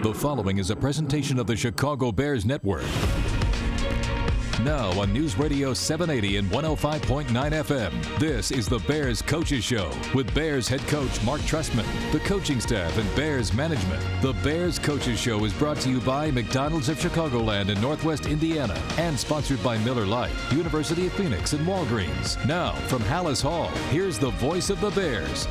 The following is a presentation of the Chicago Bears Network. Now on News Radio 780 and 105.9 FM, this is the Bears Coaches Show with Bears head coach Mark Trestman, the coaching staff, and Bears management. The Bears Coaches Show is brought to you by McDonald's of Chicagoland in Northwest Indiana and sponsored by Miller Lite, University of Phoenix, and Walgreens. Now, from Hallis Hall, here's the voice of the Bears,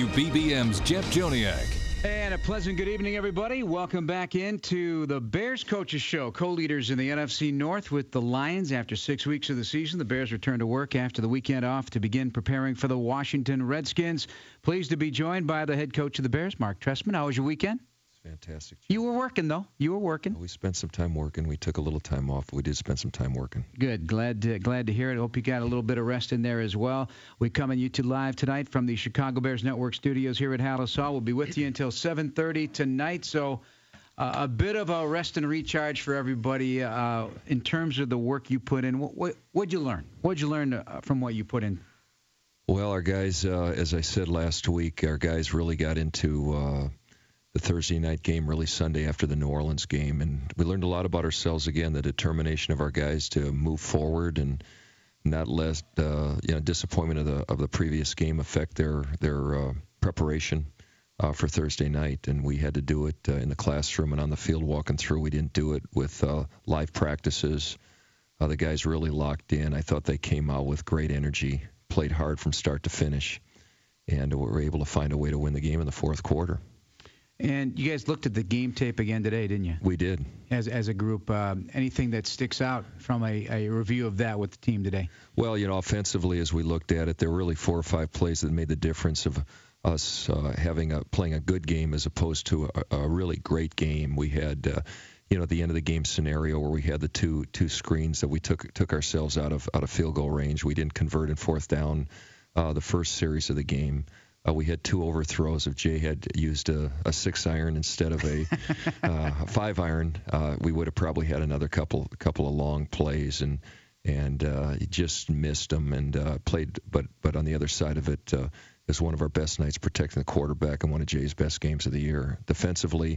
WBBM's Jeff Joniak. And a pleasant good evening, everybody. Welcome back into the Bears Coaches Show. Co-leaders in the NFC North with the Lions. After 6 weeks of the season, the Bears return to work after the weekend off to begin preparing for the Washington Redskins. Pleased to be joined by the head coach of the Bears, Mark Trestman. How was your weekend? Fantastic. You were working, though. You were working. We spent some time working. We took a little time off. We did spend some time working. Good. Glad to hear it. Hope you got a little bit of rest in there as well. We coming you to live tonight from the Chicago Bears Network studios here at Hallis Hall. We'll be with you until 7:30 tonight. So a bit of a rest and recharge for everybody in terms of the work you put in. What'd you learn? What'd you learn from what you put in? Well, our guys, as I said last week, our guys really got into the Thursday night game, really Sunday after the New Orleans game, and we learned a lot about ourselves again, the determination of our guys to move forward and not let disappointment of the previous game affect their preparation for Thursday night. And we had to do it in the classroom and on the field walking through. We didn't do it with live practices. The guys really locked in. I thought they came out with great energy, played hard from start to finish, and were able to find a way to win the game in the fourth quarter. And you guys looked at the game tape again today, didn't you? We did. As a group, anything that sticks out from a review of that with the team today? Well, offensively, as we looked at it, there were really 4 or 5 plays that made the difference of us playing a good game as opposed to a really great game. We had, at the end of the game scenario where we had the two screens that we took ourselves out of field goal range. We didn't convert in fourth down the first series of the game. We had 2 overthrows. If Jay had used a 6-iron instead of a 5-iron, we would have probably had another couple of long plays, and he just missed them and played. But on the other side of it, it was one of our best nights protecting the quarterback and one of Jay's best games of the year. Defensively,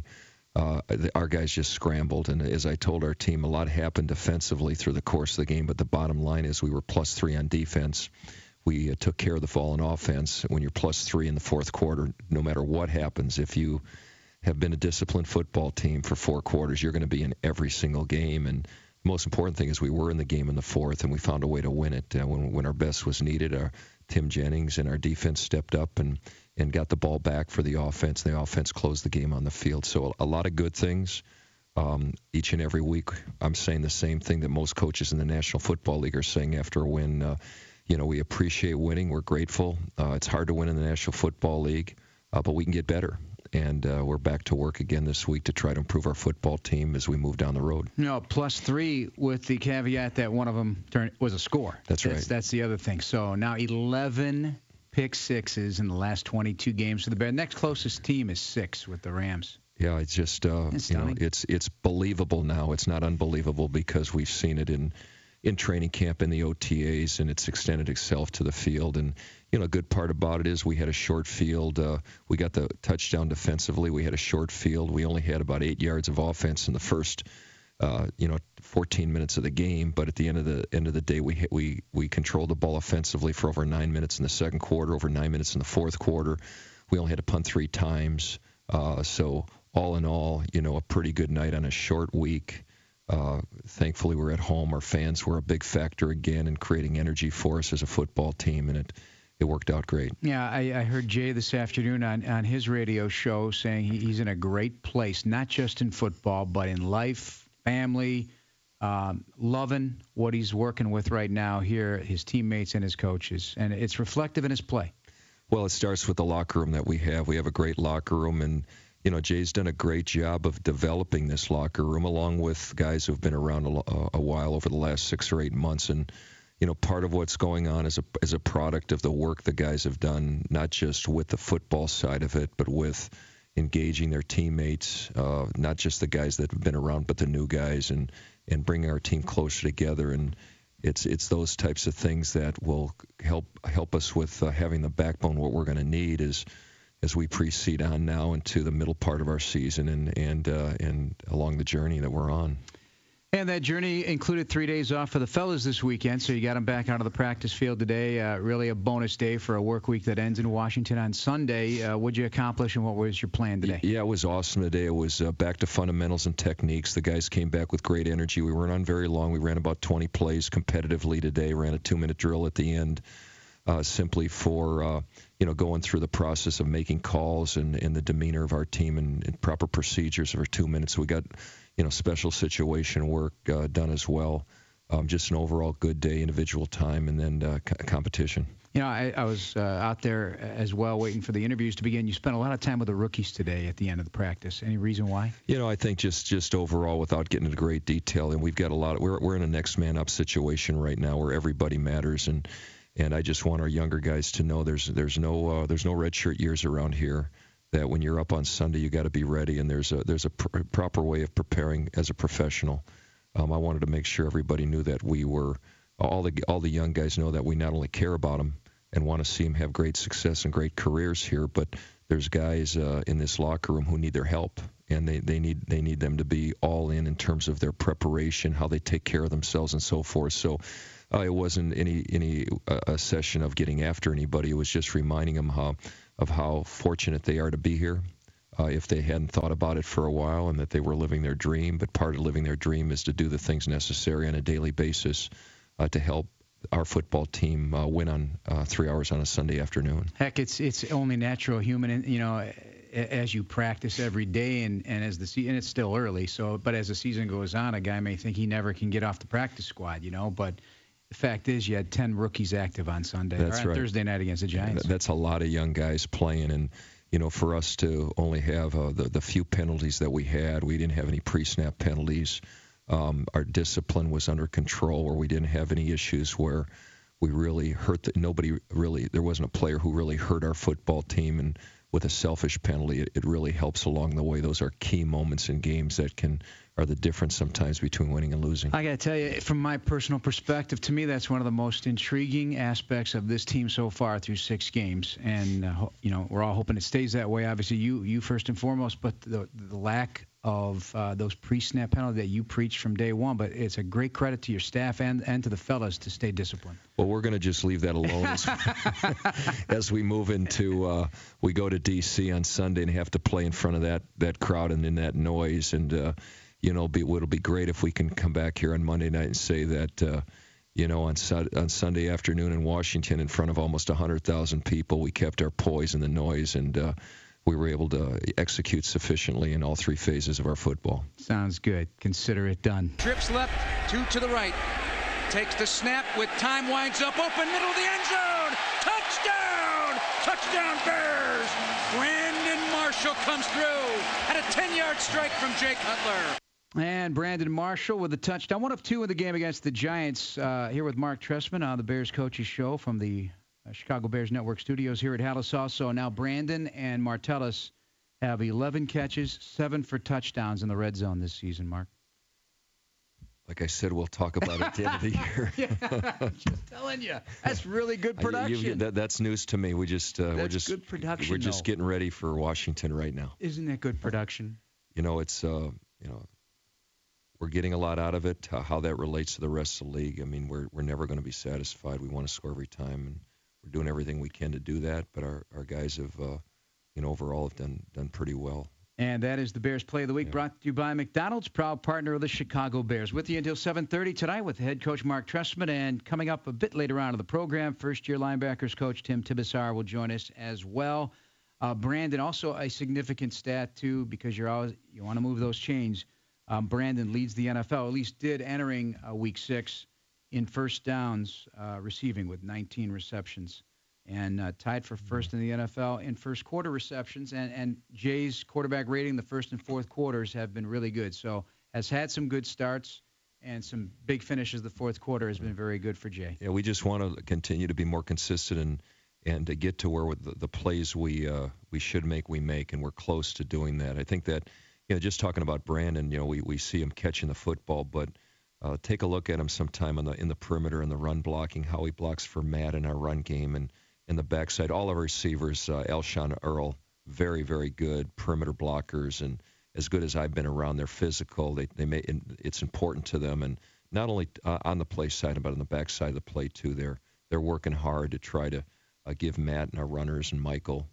our guys just scrambled, and as I told our team, a lot happened defensively through the course of the game. But the bottom line is we were +3 on defense. We took care of the ball on offense. When you're +3 in the fourth quarter, no matter what happens, if you have been a disciplined football team for 4 quarters, you're going to be in every single game. And the most important thing is we were in the game in the fourth, and we found a way to win it. When our best was needed, Tim Jennings and our defense stepped up and got the ball back for the offense. The offense closed the game on the field. So a lot of good things. Each and every week, I'm saying the same thing that most coaches in the National Football League are saying after a win. We appreciate winning. We're grateful. It's hard to win in the National Football League, but we can get better. And we're back to work again this week to try to improve our football team as we move down the road. +3 with the caveat that one of them was a score. That's right. That's the other thing. So now 11 pick sixes in the last 22 games for the Bears. Next closest team is 6 with the Rams. Yeah, it's just it's believable now. It's not unbelievable because we've seen it in training camp in the OTAs, and it's extended itself to the field. And, a good part about it is we had a short field. We got the touchdown defensively. We had a short field. We only had about 8 yards of offense in the first, 14 minutes of the game. But at the end of the day, we controlled the ball offensively for over 9 minutes in the second quarter, over 9 minutes in the fourth quarter. We only had to punt 3 times. So all in all, a pretty good night on a short week. Thankfully, we're at home. Our fans were a big factor again in creating energy for us as a football team, and it worked out great. Yeah, I heard Jay this afternoon on his radio show saying he's in a great place, not just in football, but in life, family, loving what he's working with right now here, his teammates and his coaches, and it's reflective in his play. Well, it starts with the locker room that we have. We have a great locker room, and Jay's done a great job of developing this locker room along with guys who've been around a while over the last 6 or 8 months. And, part of what's going on is a product of the work the guys have done, not just with the football side of it, but with engaging their teammates, not just the guys that have been around, but the new guys, and bringing our team closer together. And it's those types of things that will help us with having the backbone. What we're going to need is as we proceed on now into the middle part of our season and along the journey that we're on. And that journey included 3 days off for the fellas this weekend, so you got them back out of the practice field today. Really a bonus day for a work week that ends in Washington on Sunday. What'd you accomplish, and what was your plan today? Yeah, it was awesome today. It was back to fundamentals and techniques. The guys came back with great energy. We weren't on very long. We ran about 20 plays competitively today, ran a 2-minute drill at the end, simply for going through the process of making calls and the demeanor of our team and proper procedures for 2 minutes. We got special situation work done as well. Just an overall good day, individual time, and then competition. I was out there as well waiting for the interviews to begin. You spent a lot of time with the rookies today at the end of the practice. Any reason why? I think just overall, without getting into great detail, and we've got a lot. We're in a next man up situation right now where everybody matters, and I just want our younger guys to know there's no red shirt years around here. That when you're up on Sunday, you got to be ready, and there's a proper way of preparing as a professional. I wanted to make sure everybody knew that we were all the young guys know that we not only care about them and want to see them have great success and great careers here, but there's guys in this locker room who need their help, and they need them to be all in terms of their preparation, how they take care of themselves, and so forth. So it wasn't any session of getting after anybody. It was just reminding them of how fortunate they are to be here, if they hadn't thought about it for a while, and that they were living their dream. But part of living their dream is to do the things necessary on a daily basis to help our football team win on 3 hours on a Sunday afternoon. Heck, it's only natural human, as you practice every day, and as and it's still early. So, but as the season goes on, a guy may think he never can get off the practice squad, But the fact is, you had 10 rookies active on Sunday. That's right. Thursday night against the Giants. That's a lot of young guys playing, and for us to only have the few penalties that we had, we didn't have any pre-snap penalties. Our discipline was under control, where we didn't have any issues where we really hurt. There wasn't a player who really hurt our football team, and with a selfish penalty, it really helps along the way. Those are key moments in games that are the difference sometimes between winning and losing. I got to tell you, from my personal perspective, to me, that's one of the most intriguing aspects of this team so far through 6 games. And, we're all hoping it stays that way. Obviously, you first and foremost, but the lack of those pre-snap penalties that you preached from day one. But it's a great credit to your staff and to the fellas to stay disciplined. Well, we're going to just leave that alone as we move into we go to D.C. on Sunday and have to play in front of that crowd and in that noise. And, it'll be great if we can come back here on Monday night and say that, on Sunday afternoon in Washington in front of almost 100,000 people, we kept our poise in the noise, and we were able to execute sufficiently in all 3 phases of our football. Sounds good. Consider it done. Trips left, 2 to the right. Takes the snap with time, winds up, open, middle of the end zone. Touchdown! Touchdown Bears! Brandon Marshall comes through at a 10-yard strike from Jay Cutler. And Brandon Marshall with a touchdown. 1 of 2 in the game against the Giants. Here with Mark Trestman on the Bears Coaches Show from the Chicago Bears Network studios here at Halisaw. So now Brandon and Martellus have 11 catches, 7 for touchdowns in the red zone this season, Mark. Like I said, we'll talk about it at the end of the year. Yeah, just telling you. That's really good production. That's news to me. We're just good production. We're just getting ready for Washington right now. Isn't that good production? It's we're getting a lot out of it. How that relates to the rest of the league, I mean, we're never going to be satisfied. We want to score every time, and we're doing everything we can to do that. But our guys have, overall have done pretty well. And that is the Bears Play of the Week, brought to you by McDonald's, proud partner of the Chicago Bears. With you until 7:30 tonight with head coach Mark Trestman. And coming up a bit later on in the program, first-year linebackers coach Tim Tibesar will join us as well. Brandon, also a significant stat, too, because you want to move those chains. Brandon leads the NFL, at least did entering Week 6 in first downs receiving with 19 receptions. And tied for first in the NFL in first quarter receptions. And Jay's quarterback rating, the first and fourth quarters have been really good. So has had some good starts and some big finishes. The fourth quarter has been very good for Jay. Yeah, we just want to continue to be more consistent and to get to where the plays we should make, we make, and we're close to doing that. I think that, just talking about Brandon, we see him catching the football, but take a look at him sometime in the perimeter and the run blocking, how he blocks for Matt in our run game, and in the backside, all of our receivers, Alshon Earl, very, very good perimeter blockers, and as good as I've been around, they're physical. It's important to them, and not only on the play side, but on the back side of the play too. They're working hard to try to give Matt and our runners and Michael,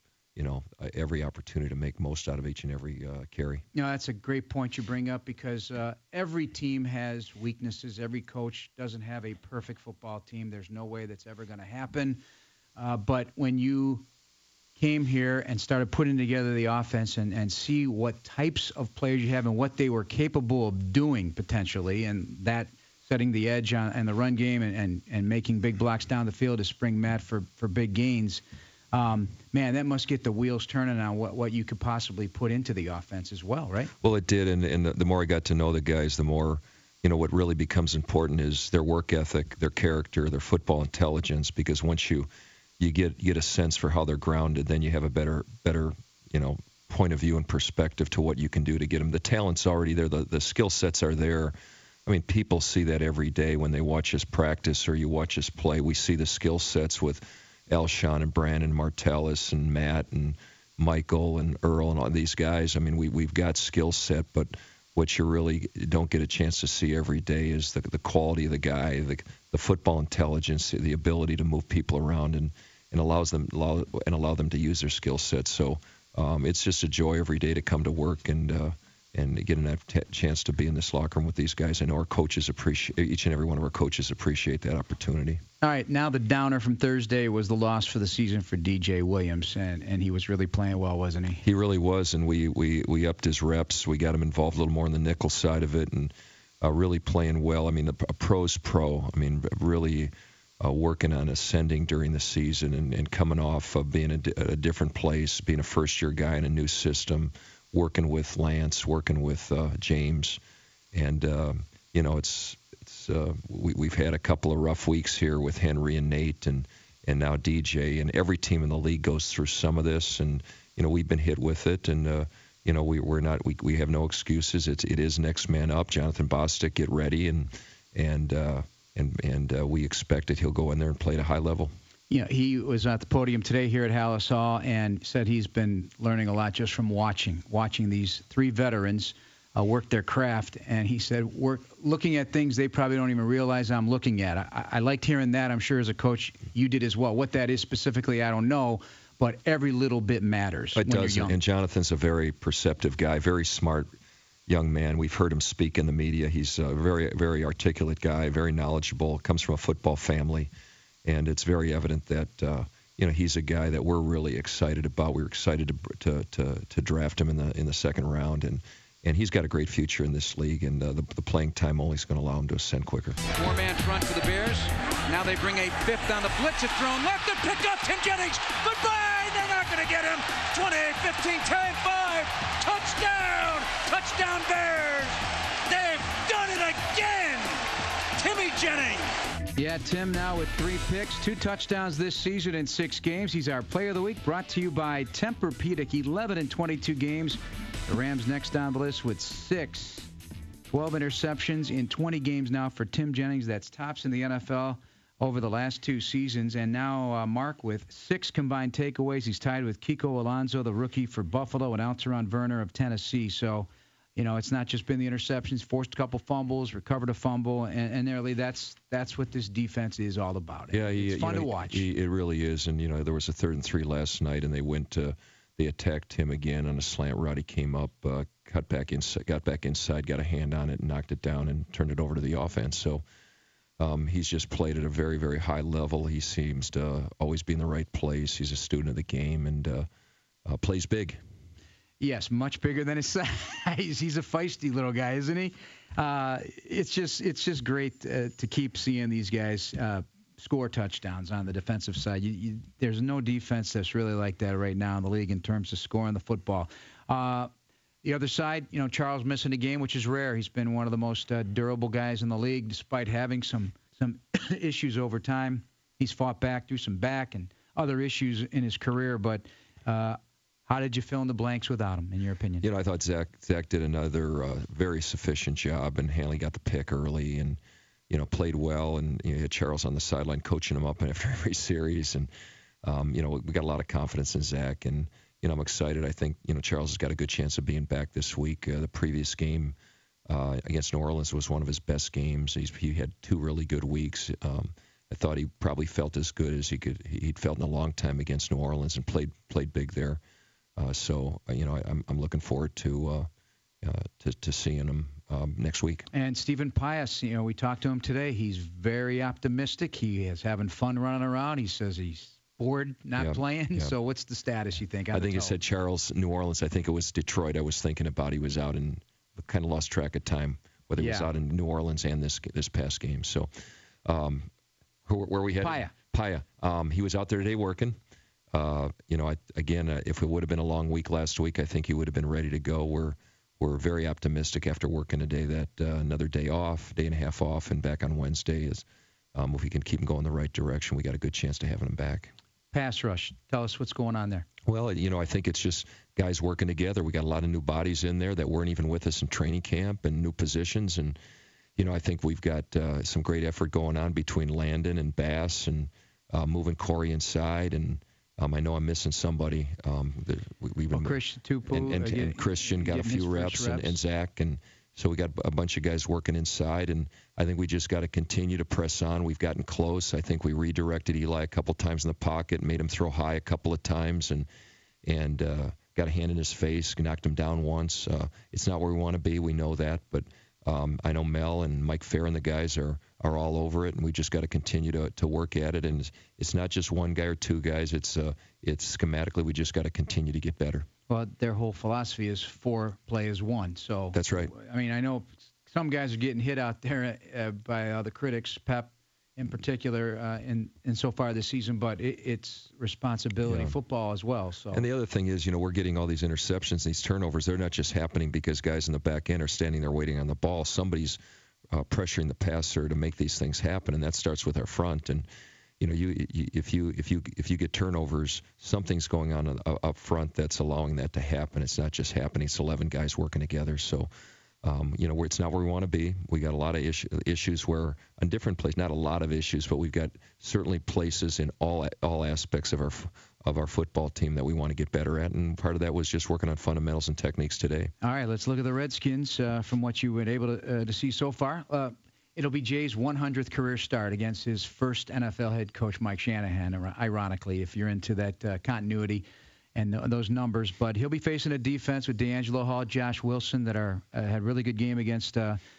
every opportunity to make most out of each and every carry. That's a great point you bring up, because every team has weaknesses. Every coach doesn't have a perfect football team. There's no way that's ever going to happen. But when you came here and started putting together the offense and see what types of players you have and what they were capable of doing potentially, and that setting the edge on the run game and making big blocks down the field to spring Matt for big gains, man, that must get the wheels turning on what you could possibly put into the offense as well, right? Well, it did, and the more I got to know the guys, the more, what really becomes important is their work ethic, their character, their football intelligence, because once you get a sense for how they're grounded, then you have a better point of view and perspective to what you can do to get them. The talent's already there. The skill sets are there. I mean, people see that every day when they watch us practice or you watch us play. We see the skill sets with Alshon and Brandon Martellus and Matt and Michael and Earl and all these guys. I mean, we've got skill set, but what you really don't get a chance to see every day is the quality of the guy, the football intelligence, the ability to move people around and allow them to use their skill set. So it's just a joy every day to come to work and getting that chance to be in this locker room with these guys. I know our coaches each and every one of our coaches appreciate that opportunity. All right, now the downer from Thursday was the loss for the season for DJ Williams, and he was really playing well, wasn't he? He really was, and we upped his reps. We got him involved a little more on the nickel side of it, and really playing well. I mean, a pro's pro. I mean, really working on ascending during the season and coming off of being at a different place, being a first-year guy in a new system, working with Lance, working with James, and we've had a couple of rough weeks here with Henry and Nate and now DJ, and every team in the league goes through some of this, and we've been hit with it, and we have no excuses. It is next man up. Jonathan Bostic, get ready, and we expect that he'll go in there and play at a high level. He was at the podium today here at Halas Hall and said he's been learning a lot just from watching these three veterans work their craft. And he said, we're looking at things they probably don't even realize I'm looking at. I liked hearing that. I'm sure as a coach you did as well. What that is specifically, I don't know, but every little bit matters. It does, and Jonathan's a very perceptive guy, very smart young man. We've heard him speak in the media. He's a very, very articulate guy, very knowledgeable, comes from a football family. And it's very evident that he's a guy that we're really excited about. We're excited to draft him in the second round, and he's got a great future in this league. And the playing time only is going to allow him to ascend quicker. 4-man front for the Bears. Now they bring a fifth on the blitz. It's thrown left and picked up. Tim Jennings. Goodbye. They're not going to get him. 20, 15, 10, 5. Touchdown. Touchdown Bears. They've done it again. Timmy Jennings. Yeah, Tim now with 3 picks, 2 touchdowns this season in 6 games. He's our player of the week, brought to you by Tempur-Pedic, 11 in 22 games. The Rams next on the list with 6, 12 interceptions in 20 games now for Tim Jennings. That's tops in the NFL over the last 2 seasons. And now Mark with 6 combined takeaways. He's tied with Kiko Alonso, the rookie for Buffalo, and Alteron Werner of Tennessee. So, it's not just been the interceptions, forced a couple fumbles, recovered a fumble, and nearly that's what this defense is all about. Yeah, it's fun to watch. It really is. And, there was a 3rd and 3 last night, and they attacked him again on a slant route. He came up, got back inside, got a hand on it, and knocked it down and turned it over to the offense. So he's just played at a very, very high level. He seems to always be in the right place. He's a student of the game and plays big. Yes, much bigger than his size. He's a feisty little guy, isn't he? It's just great to keep seeing these guys score touchdowns on the defensive side. There's no defense that's really like that right now in the league in terms of scoring the football. The other side, Charles missing a game, which is rare. He's been one of the most durable guys in the league, despite having some issues over time. He's fought back through some back and other issues in his career, but how did you fill in the blanks without him, in your opinion? I thought Zach did another very sufficient job, and Hanley got the pick early and, played well. And you had Charles on the sideline coaching him up after every series. And, we got a lot of confidence in Zach. And, I'm excited. I think, Charles has got a good chance of being back this week. The previous game against New Orleans was one of his best games. He had 2 really good weeks. I thought he probably felt as good as he'd felt in a long time against New Orleans and played big there. So I'm looking forward to seeing him next week. And Stephen Pius, we talked to him today. He's very optimistic. He is having fun running around. He says he's bored not playing. Yeah. So what's the status, you think? I think you said Charles, New Orleans. I think it was Detroit I was thinking about. He was out and kind of lost track of time, whether he was out in New Orleans and this past game. So where we had Paya. He was out there today working. If it would have been a long week last week, I think he would have been ready to go. We're very optimistic after working today that another day off, day and a half off, and back on Wednesday is if we can keep him going the right direction, we got a good chance to having him back. Pass rush. Tell us what's going on there. Well, I think it's just guys working together. We got a lot of new bodies in there that weren't even with us in training camp and new positions. And, I think we've got some great effort going on between Landon and Bass and moving Corey inside. And I know I'm missing somebody. Christian Tupu. And Christian got a few reps. And Zach. And so we got a bunch of guys working inside. And I think we just got to continue to press on. We've gotten close. I think we redirected Eli a couple times in the pocket, made him throw high a couple of times, and got a hand in his face, knocked him down once. It's not where we want to be. We know that. But I know Mel and Mike Fair and the guys are all over it, and we just got to continue to work at it. And it's not just one guy or 2 guys. It's schematically we just got to continue to get better. Well, their whole philosophy is 4 play as 1. So that's right. I mean, I know some guys are getting hit out there by the critics, Pep in particular, in so far this season, but it's responsibility football as well. So. And the other thing is, we're getting all these interceptions, these turnovers. They're not just happening because guys in the back end are standing there waiting on the ball. Somebody's pressuring the passer to make these things happen, and that starts with our front. And if you get turnovers, something's going on up front that's allowing that to happen. It's not just happening. It's 11 guys working together. So. It's not where we want to be. We got a lot of issues where on different places, not a lot of issues, but we've got certainly places in all aspects of our football team that we want to get better at, and part of that was just working on fundamentals and techniques today. All right, let's look at the Redskins from what you were able to see so far. It'll be Jay's 100th career start against his first NFL head coach, Mike Shanahan, ironically, if you're into that continuity and those numbers. But he'll be facing a defense with D'Angelo Hall, Josh Wilson that had really good game against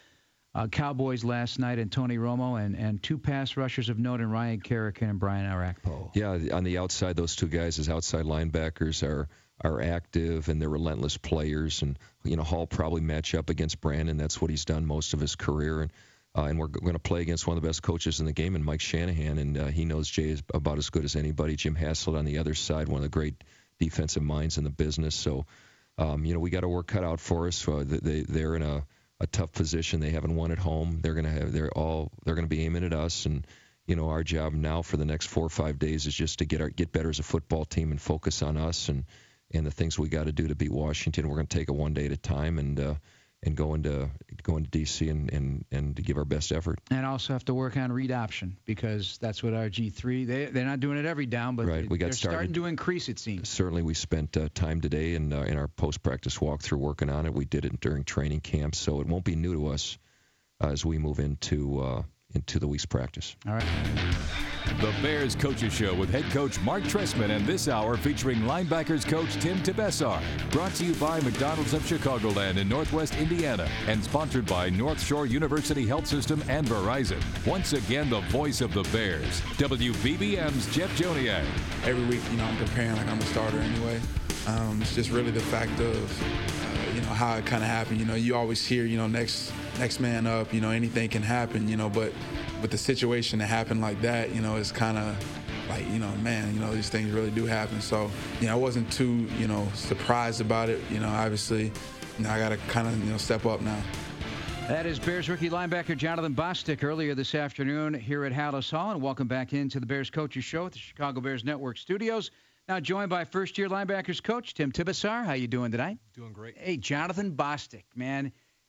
Cowboys last night, and Tony Romo, and 2 pass rushers of note in Ryan Kerrigan and Brian Arakpo. Yeah, on the outside, those 2 guys as outside linebackers are active and they're relentless players. And Hall probably match up against Brandon. That's what he's done most of his career. And we're going to play against one of the best coaches in the game, and Mike Shanahan, and he knows Jay is about as good as anybody. Jim Haslett on the other side, one of the great defensive minds in the business. So, we got to work cut out for us. They're in a tough position. They haven't won at home. They're going to be aiming at us. And, our job now for the next 4 or 5 days is just to get better as a football team and focus on us and the things we got to do to beat Washington. We're going to take it one day at a time and go into D.C. and to give our best effort. And also have to work on read option, because that's what our G3, they're not doing it every down, but they're starting to increase, it seems. Certainly we spent time today in our post-practice walkthrough working on it. We did it during training camp, so it won't be new to us as we move into the week's practice. All right. The Bears Coaches Show with head coach Mark Trestman, and this hour featuring linebackers coach Tim Tibesar. Brought to you by McDonald's of Chicagoland in Northwest Indiana and sponsored by North Shore University Health System and Verizon. Once again, the voice of the Bears, WBBM's Jeff Joniak. Every week, I'm preparing like I'm a starter anyway. It's just really the fact of, how it kind of happened. You always hear, next man up, anything can happen, but with the situation that happened like that, it's kind of like, these things really do happen. So, I wasn't too, surprised about it. Obviously, I got to kind of, step up now. That is Bears rookie linebacker Jonathan Bostic earlier this afternoon here at Hallis Hall. And welcome back into the Bears Coaches Show at the Chicago Bears Network Studios. Now joined by first-year linebackers coach Tim Tibesar. How you doing tonight? Doing great. Hey, Jonathan Bostic, man.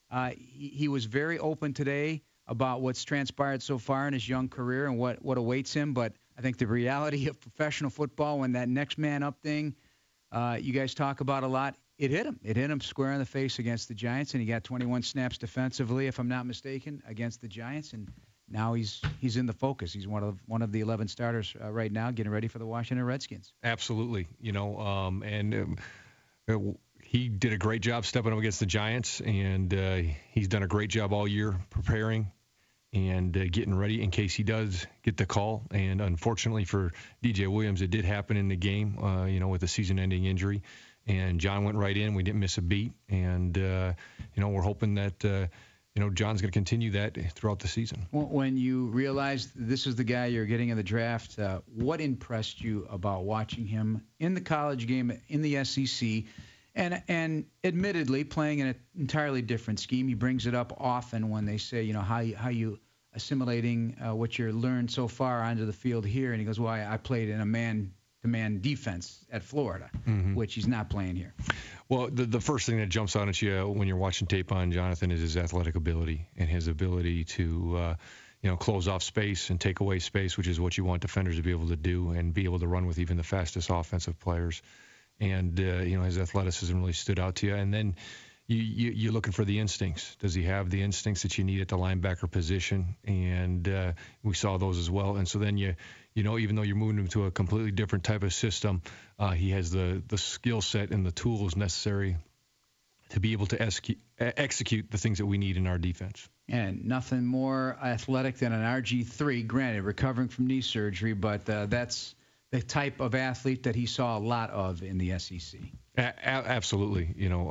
He was very open today about what's transpired so far in his young career and what awaits him. But I think the reality of professional football, when that next man up thing you guys talk about a lot. It hit him. It hit him square in the face against the Giants, and he got 21 snaps defensively, if I'm not mistaken, against the Giants. And now he's in the focus. He's one of the 11 starters right now, getting ready for the Washington Redskins. Absolutely. He did a great job stepping up against the Giants, and he's done a great job all year preparing and getting ready in case he does get the call. And unfortunately for DJ Williams, it did happen in the game, with a season-ending injury. And John went right in. We didn't miss a beat. And, we're hoping that, John's going to continue that throughout the season. When you realized this is the guy you're getting in the draft, what impressed you about watching him in the college game in the SEC? And admittedly, playing in an entirely different scheme. He brings it up often when they say, how you assimilating what you learned so far onto the field here. And he goes, well, I played in a man-to-man defense at Florida, which he's not playing here. Well, the first thing that jumps out at you when you're watching tape on Jonathan is his athletic ability and his ability to close off space and take away space, which is what you want defenders to be able to do and be able to run with even the fastest offensive players. And, his athleticism really stood out to you. And then you're looking for the instincts. Does he have the instincts that you need at the linebacker position? And we saw those as well. And so then even though you're moving him to a completely different type of system, he has the skill set and the tools necessary to be able to execute the things that we need in our defense. And nothing more athletic than an RG3, granted, recovering from knee surgery, but that's the type of athlete that he saw a lot of in the SEC. Absolutely.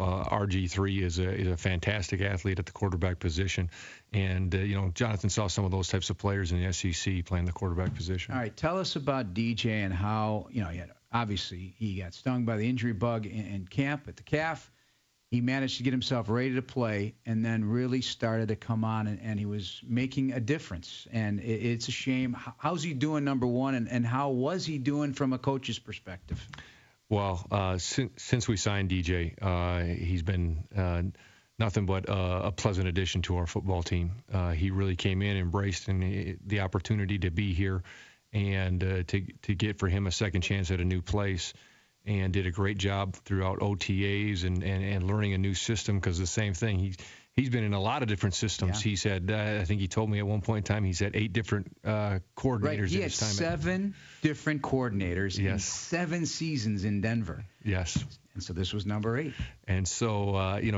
RG3 is a fantastic athlete at the quarterback position. And, Jonathan saw some of those types of players in the SEC playing the quarterback position. All right. Tell us about DJ and how, obviously he got stung by the injury bug in camp at the calf. He managed to get himself ready to play and then really started to come on, and he was making a difference. And it's a shame. How's he doing, number one, and how was he doing from a coach's perspective? Well, since we signed DJ, he's been nothing but a pleasant addition to our football team. He really came in, embraced the opportunity to be here and to get for him a second chance at a new place. And did a great job throughout OTAs and learning a new system, because the same thing, he's been in a lot of different systems. Yeah. He's had, I think he told me at one point in time, he's had 8 different coordinators. Right. He had 7 different coordinators in 7 seasons in Denver. Yes. And so this was number 8. And so, it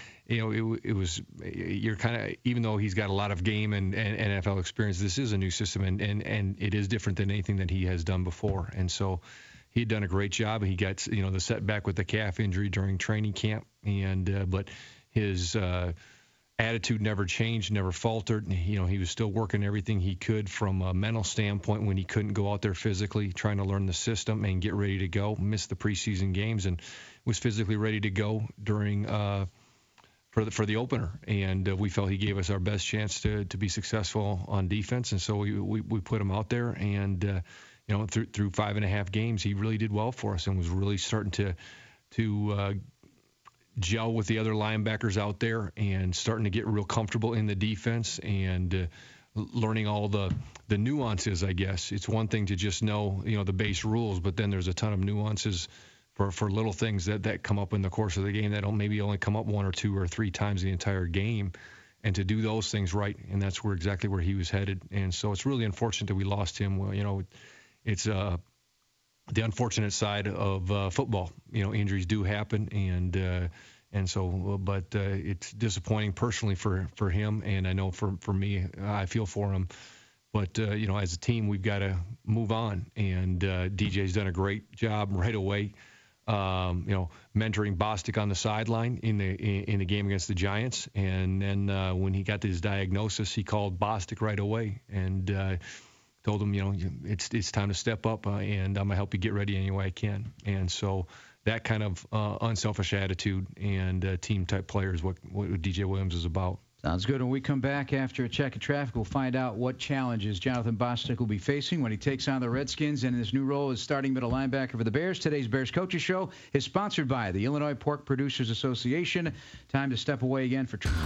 was, you're kind of, even though he's got a lot of game and NFL experience, this is a new system, and it is different than anything that he has done before. And so, he had done a great job. He got, the setback with the calf injury during training camp, but his attitude never changed, never faltered. He was still working everything he could from a mental standpoint when he couldn't go out there physically, trying to learn the system and get ready to go. Missed the preseason games and was physically ready to go during for the opener. And we felt he gave us our best chance to be successful on defense, and so we put him out there and. Through 5.5 games, he really did well for us and was really starting to gel with the other linebackers out there and starting to get real comfortable in the defense and learning all the nuances, I guess. It's one thing to just know, the base rules, but then there's a ton of nuances for little things that come up in the course of the game that don't maybe only come up 1 or 2 or 3 times the entire game. And to do those things right, and that's exactly where he was headed. And so it's really unfortunate that we lost him. Well, it's the unfortunate side of football. Injuries do happen, and so, but it's disappointing personally for him, and I know for me, I feel for him. But as a team, we've got to move on, and DJ's done a great job right away. Mentoring Bostic on the sideline in the game against the Giants, and then when he got his diagnosis, he called Bostic right away and. Told him, it's time to step up, and I'm going to help you get ready any way I can. And so that kind of unselfish attitude and team-type player is what DJ Williams is about. Sounds good. When we come back after a check of traffic, we'll find out what challenges Jonathan Bostic will be facing when he takes on the Redskins in his new role as starting middle linebacker for the Bears. Today's Bears Coaches Show is sponsored by the Illinois Pork Producers Association. Time to step away again for traffic.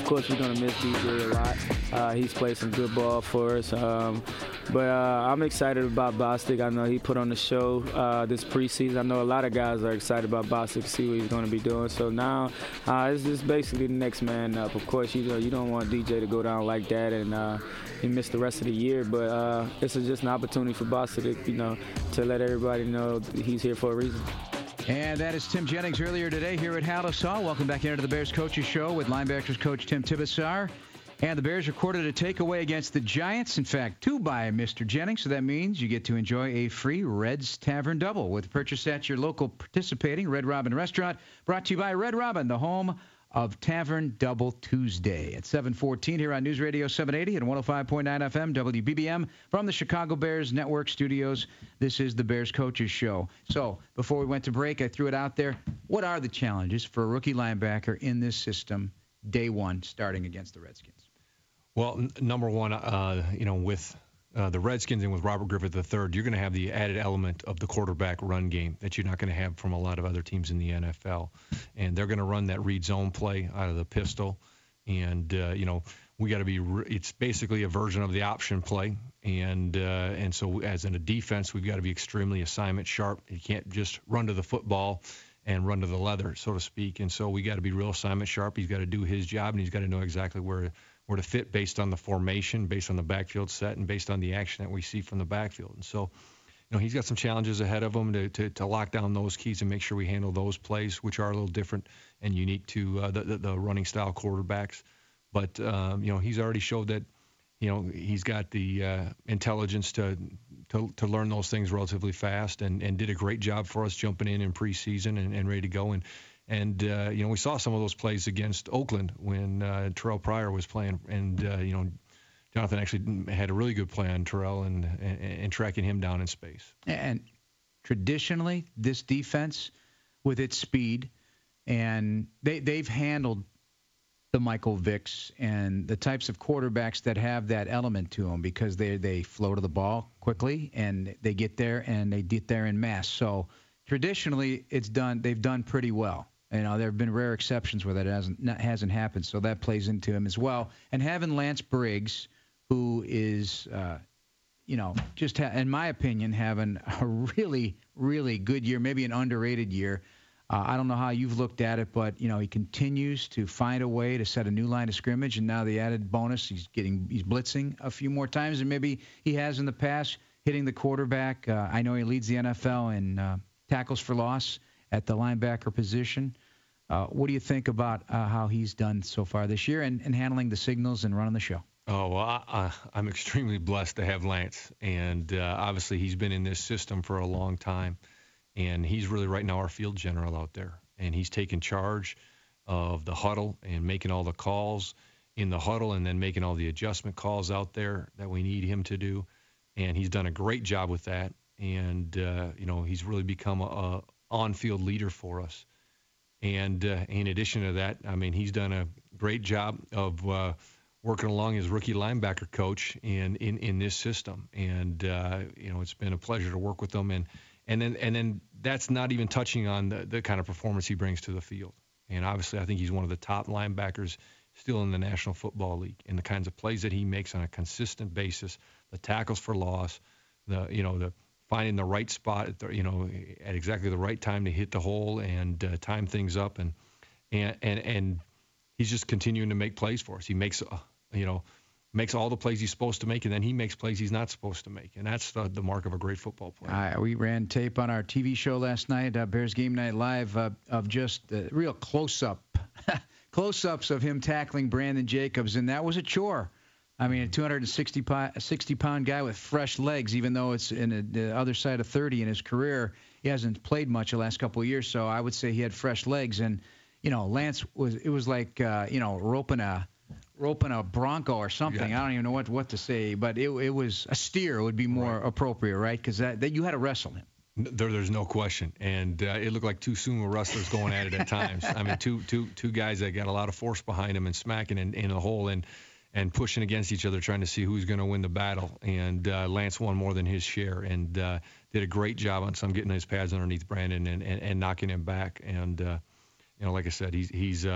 course, we're going to miss DJ a lot. He's played some good ball for us. But I'm excited about Bostic. I know he put on the show this preseason. I know a lot of guys are excited about Bostic to see what he's going to be doing. So now it's just basically the next man up. Of course, you don't want DJ to go down like that and he missed the rest of the year. But it's just an opportunity for Bostic, to let everybody know he's here for a reason. And that is Tim Jennings earlier today here at Halas Hall. Welcome back into the Bears Coaches Show with linebackers coach Tim Tibesar. And the Bears recorded a takeaway against the Giants. In fact, 2 by Mr. Jennings. So that means you get to enjoy a free Red's Tavern Double with purchase at your local participating Red Robin restaurant. Brought to you by Red Robin, the home of Tavern Double Tuesday at 7:14 here on News Radio 780 and 105.9 FM WBBM from the Chicago Bears Network studios. This is the Bears Coaches Show. So before we went to break, I threw it out there. What are the challenges for a rookie linebacker in this system day one starting against the Redskins? Well, number one, with the Redskins and with Robert Griffith III, you're going to have the added element of the quarterback run game that you're not going to have from a lot of other teams in the NFL. And they're going to run that read zone play out of the pistol. And, we got to be it's basically a version of the option play. And so as in a defense, we've got to be extremely assignment sharp. You can't just run to the football and run to the leather, so to speak. And so we got to be real assignment sharp. He's got to do his job, and he's got to know exactly where to fit based on the formation, based on the backfield set, and based on the action that we see from the backfield. And so, he's got some challenges ahead of him to lock down those keys and make sure we handle those plays, which are a little different and unique to the running style quarterbacks. But, he's already showed that, he's got the intelligence to learn those things relatively fast and did a great job for us jumping in preseason and ready to go. And we saw some of those plays against Oakland when Terrell Pryor was playing. And, Jonathan actually had a really good play on Terrell and tracking him down in space. And traditionally, this defense, with its speed, and they've handled the Michael Vicks and the types of quarterbacks that have that element to them because they flow to the ball quickly and they get there and they get there in mass. So traditionally, they've done pretty well. There have been rare exceptions where that hasn't happened, so that plays into him as well. And having Lance Briggs, who is, in my opinion, having a really, really good year, maybe an underrated year. I don't know how you've looked at it, but, he continues to find a way to set a new line of scrimmage, and now the added bonus, he's blitzing a few more times than maybe he has in the past, hitting the quarterback. I know he leads the NFL in tackles for loss at the linebacker position. What do you think about how he's done so far this year and handling the signals and running the show? Oh, well, I'm extremely blessed to have Lance. And obviously he's been in this system for a long time. And he's really right now our field general out there. And he's taking charge of the huddle and making all the calls in the huddle and then making all the adjustment calls out there that we need him to do. And he's done a great job with that. And, he's really become a on-field leader for us. And in addition to that, he's done a great job of working along his rookie linebacker coach in this system. And, it's been a pleasure to work with them. And then that's not even touching on the kind of performance he brings to the field. And obviously I think he's one of the top linebackers still in the National Football League. And the kinds of plays that he makes on a consistent basis, the tackles for loss, the finding the right spot at exactly the right time to hit the hole and time things up, and he's just continuing to make plays for us. He makes all the plays he's supposed to make, and then he makes plays he's not supposed to make, and that's the mark of a great football player. We ran tape on our TV show last night, Bears Game Night Live, of just real close-ups of him tackling Brandon Jacobs, and that was a chore. A 260-pound guy with fresh legs, even though it's in the other side of 30 in his career. He hasn't played much the last couple of years, so I would say he had fresh legs. And, Lance was like, roping a bronco or something. Yeah. I don't even know what to say, but it was a steer would be more appropriate, right? Because that you had to wrestle him. There's no question, and it looked like two sumo wrestlers going at it at times. Two guys that got a lot of force behind them and smacking in a hole and pushing against each other, trying to see who's going to win the battle. And Lance won more than his share and did a great job on some getting his pads underneath Brandon and knocking him back. And like I said, he's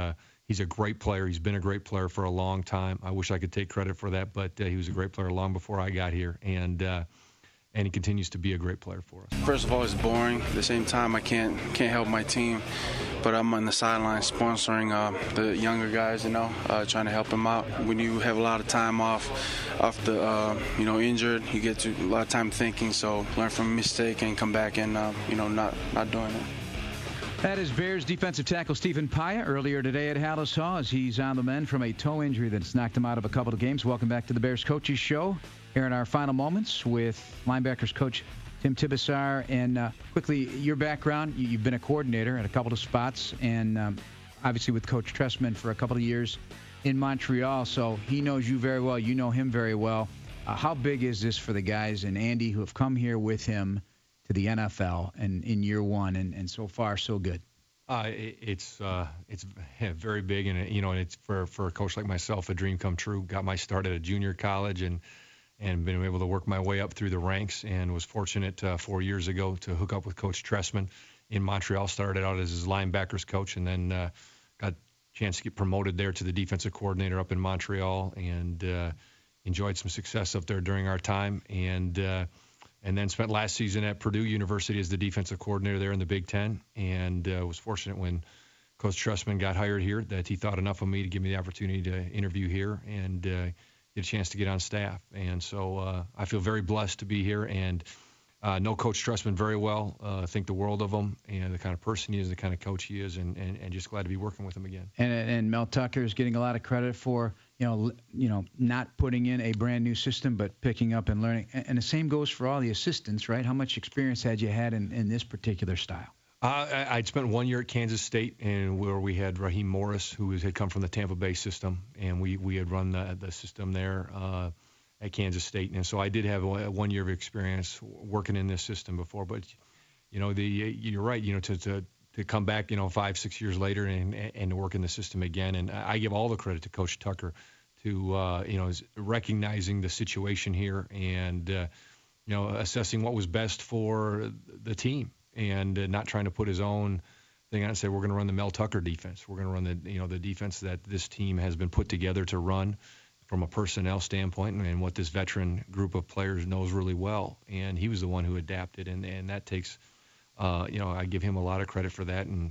He's a great player. He's been a great player for a long time. I wish I could take credit for that, but he was a great player long before I got here, and he continues to be a great player for us. First of all, it's boring. At the same time, I can't help my team, but I'm on the sideline sponsoring the younger guys, trying to help them out. When you have a lot of time off the injured, you get to a lot of time thinking. So learn from a mistake and come back and not doing it. That is Bears defensive tackle Stephen Paea earlier today at Halas Hall as he's on the mend from a toe injury that's knocked him out of a couple of games. Welcome back to the Bears Coaches Show. Here in our final moments with linebackers coach Tim Tibesar. And quickly, your background, you've been a coordinator at a couple of spots, and obviously with Coach Trestman for a couple of years in Montreal. So he knows you very well. You know him very well. How big is this for the guys and Andy who have come here with him to the NFL and in year one, and so far so good? It's very big, and it's for a coach like myself a dream come true. Got my start at a junior college and been able to work my way up through the ranks, and was fortunate 4 years ago to hook up with Coach Trestman in Montreal. Started out as his linebackers coach, and then got a chance to get promoted there to the defensive coordinator up in Montreal, and enjoyed some success up there during our time, and then spent last season at Purdue University as the defensive coordinator there in the Big Ten, and was fortunate when Coach Trestman got hired here that he thought enough of me to give me the opportunity to interview here and get a chance to get on staff. And so I feel very blessed to be here and know Coach Trestman very well, think the world of him and the kind of person he is, the kind of coach he is, and just glad to be working with him again. And Mel Tucker is getting a lot of credit for not putting in a brand new system, but picking up and learning. And the same goes for all the assistants, right? How much experience had you had in this particular style? I'd spent 1 year at Kansas State, and where we had Raheem Morris, who had come from the Tampa Bay system, and we had run the system there at Kansas State. And so I did have 1 year of experience working in this system before. But you're right. To come back 5-6 years later and to work in the system again. And I give all the credit to Coach Tucker to recognizing the situation here and assessing what was best for the team. And not trying to put his own thing on and say, we're going to run the Mel Tucker defense. We're going to run the defense that this team has been put together to run from a personnel standpoint and what this veteran group of players knows really well. And he was the one who adapted, and that takes, I give him a lot of credit for that. And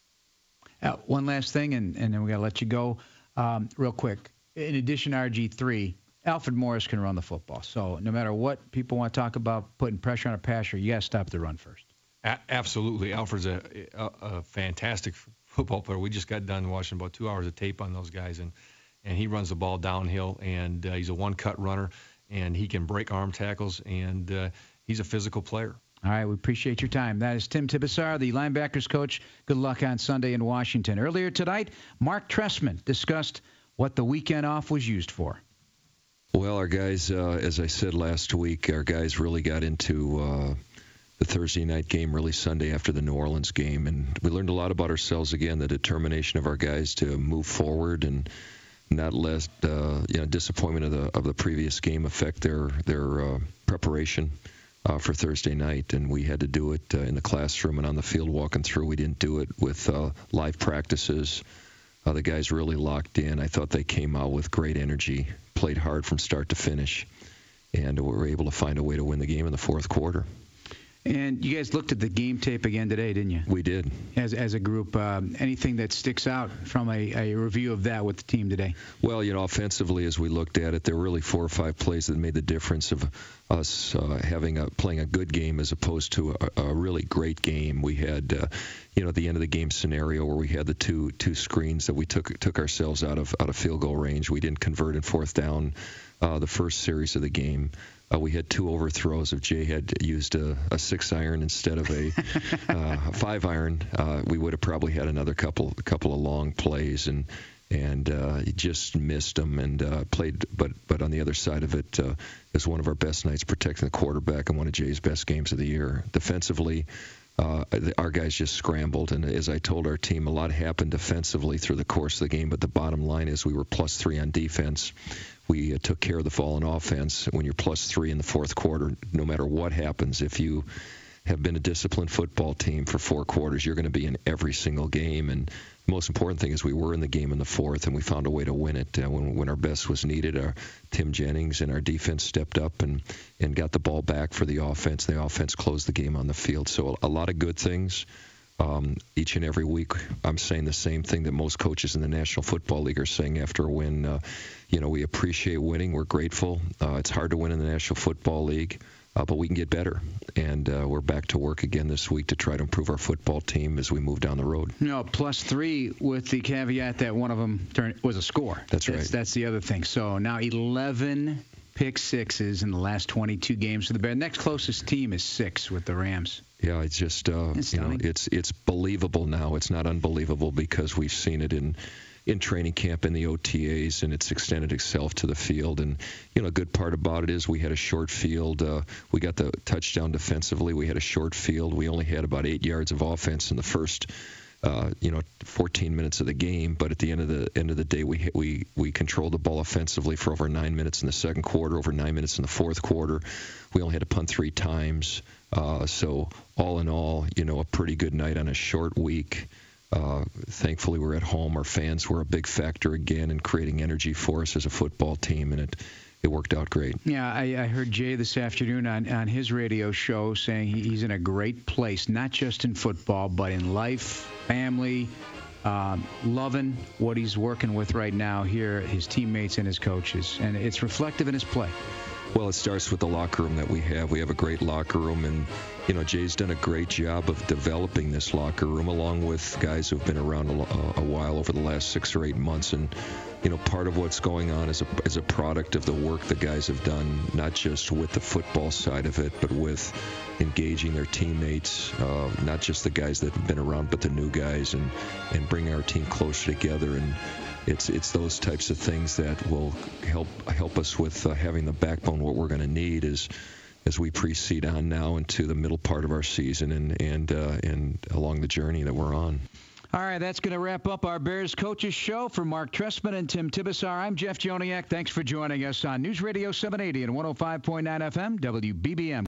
one last thing, and then we got to let you go real quick. In addition to RG3, Alfred Morris can run the football. So no matter what people want to talk about putting pressure on a passer, you got to stop the run first. Absolutely. Alfred's a fantastic football player. We just got done watching about 2 hours of tape on those guys, and he runs the ball downhill, and he's a one-cut runner, and he can break arm tackles, and he's a physical player. All right, we appreciate your time. That is Tim Tibesar, the linebackers coach. Good luck on Sunday in Washington. Earlier tonight, Mark Trestman discussed what the weekend off was used for. Well, our guys, as I said last week, our guys really got into the Thursday night game, really Sunday after the New Orleans game, and we learned a lot about ourselves again, the determination of our guys to move forward and not let disappointment of the previous game affect their preparation for Thursday night. And we had to do it in the classroom and on the field walking through. We didn't do it with live practices. The guys really locked in. I thought they came out with great energy, played hard from start to finish, and we were able to find a way to win the game in the fourth quarter. And you guys looked at the game tape again today, didn't you? We did. As a group, anything that sticks out from a review of that with the team today? Well, offensively, as we looked at it, there were really 4 or 5 plays that made the difference of us playing a good game as opposed to a really great game. We had, at the end of the game scenario where we had the two screens that we took ourselves out of field goal range. We didn't convert in fourth down the first series of the game. We had 2 overthrows. If Jay had used a 6-iron instead of a 5-iron, we would have probably had another couple of long plays, and he just missed them and played. But on the other side of it, is one of our best nights protecting the quarterback and one of Jay's best games of the year. Defensively, our guys just scrambled, and as I told our team, a lot happened defensively through the course of the game, but the bottom line is we were +3 on defense. We took care of the ball on offense. When you're +3 in the fourth quarter, no matter what happens, if you have been a disciplined football team for 4 quarters. You're going to be in every single game, and the most important thing is we were in the game in the fourth, and we found a way to win it. When our best was needed, Tim Jennings and our defense stepped up and got the ball back for the offense. The offense closed the game on the field. So a lot of good things. Each and every week, I'm saying the same thing that most coaches in the National Football League are saying after a win. We appreciate winning. We're grateful. It's hard to win in the National Football League, but we can get better. And we're back to work again this week to try to improve our football team as we move down the road. +3 with the caveat that one of them was a score. That's right. That's the other thing. So now 11 pick sixes in the last 22 games for the Bears. Next closest team is 6 with the Rams. Yeah, it's just it's believable now. It's not unbelievable because we've seen it in training camp in the OTAs, and it's extended itself to the field. And a good part about it is we had a short field. We got the touchdown defensively. We had a short field. We only had about 8 yards of offense in the first 14 minutes of the game, but at the end of the day, we controlled the ball offensively for over 9 minutes in the second quarter, over 9 minutes in the fourth quarter. We only had to punt 3 times. So all in all, a pretty good night on a short week. Thankfully, we're at home. Our fans were a big factor again in creating energy for us as a football team, and it worked out great. Yeah, I heard Jay this afternoon on his radio show saying he's in a great place, not just in football, but in life, family, loving what he's working with right now here, his teammates and his coaches. And it's reflective in his play. Well, it starts with the locker room that we have. We have a great locker room, and Jay's done a great job of developing this locker room along with guys who've been around a while over the last 6 or 8 months. And part of what's going on is a product of the work the guys have done, not just with the football side of it, but with engaging their teammates, not just the guys that have been around, but the new guys, and bringing our team closer together. And it's those types of things that will help us with having the backbone. What we're going to need is as we proceed on now into the middle part of our season and along the journey that we're on. All right, that's going to wrap up our Bears Coaches Show. For Mark Trestman and Tim Tibesar, I'm Jeff Joniak. Thanks for joining us on News Radio 780 and 105.9 FM, WBBM.